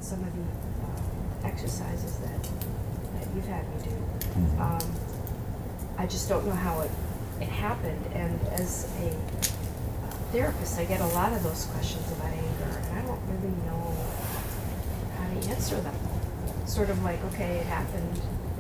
some of the exercises that you've had me do. Mm-hmm. I just don't know how it happened, and as a therapist, I get a lot of those questions about anger, and I don't really know how to answer them. Sort of like, okay, it happened.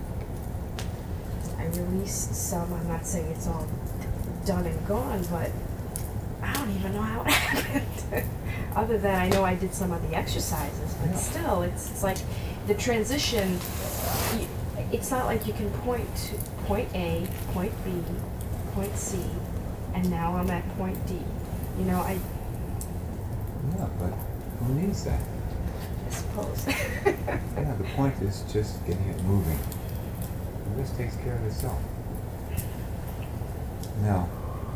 I released some. I'm not saying it's all done and gone, but I don't even know how it happened. Other than I know I did some of the exercises, but Yeah. still, it's like the transition. It's not like you can point to point A, point B, point C, and now I'm at point D. You know, I Yeah, but who needs that? suppose. Yeah, the point is just getting it moving. The rest takes care of itself. Now,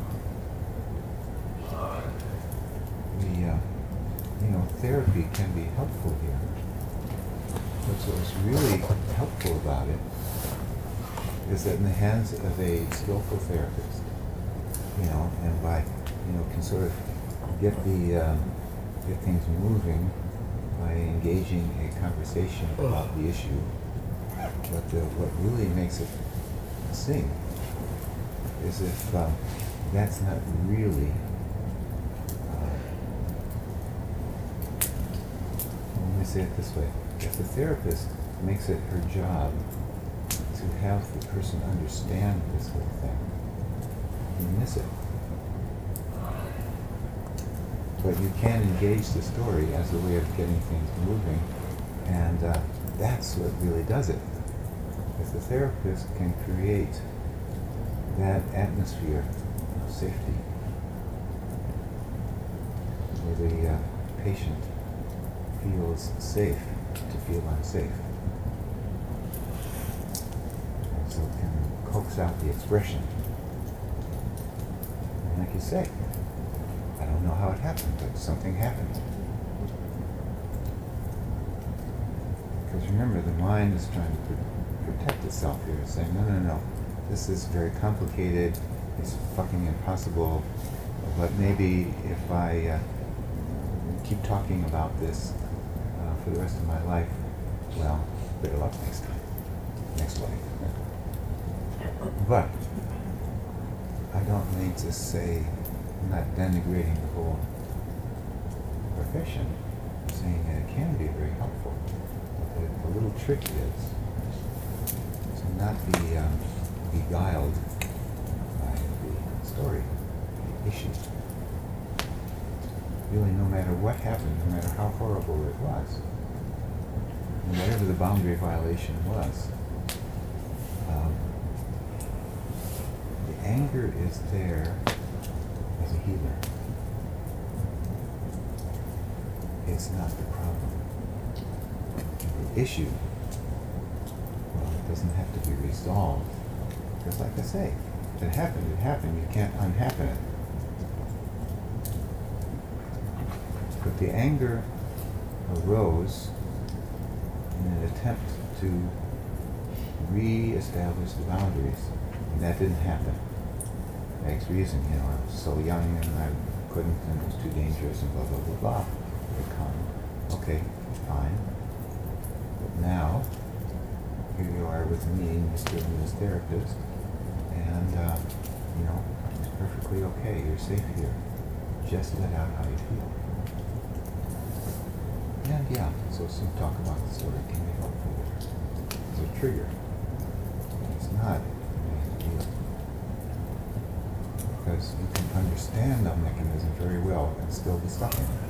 therapy can be helpful here. But what's really helpful about it is that in the hands of a skillful therapist, and by, can sort of get things moving by engaging a conversation about the issue. But what really makes it sing is if that's not really, let me say it this way, if the therapist makes it her job to have the person understand this whole thing, you miss it. But you can engage the story as a way of getting things moving, and that's what really does it. If the therapist can create that atmosphere of safety, where the patient feels safe to feel unsafe, and so can coax out the expression. And like you say, I don't know how it happened, but something happened. Because remember, the mind is trying to protect itself here, saying, no, this is very complicated, it's fucking impossible, but maybe if I keep talking about this for the rest of my life, well, better luck next time, next life. But I don't mean to say, I'm not denigrating the whole profession, I'm saying that it can be very helpful. But the little trick is to not be beguiled by the story, the issue. Really, no matter what happened, no matter how horrible it was, and whatever the boundary violation was, the anger is there as a healer. It's not the problem. The issue, well, it doesn't have to be resolved. Because like I say, if it happened, it happened. You can't unhappen it. But the anger arose in an attempt to re-establish the boundaries, and that didn't happen. X reason, I was so young and I couldn't, and it was too dangerous, and blah, blah, blah, blah. They come. Okay, fine. But now, here you are with me, Mr. and Ms. Therapist, and, it's perfectly okay. You're safe here. Just let out how you feel. And yeah, so some talk about the story can be helpful there. It's a trigger. It's not a deal. Because you can understand the mechanism very well and still be stuck in it.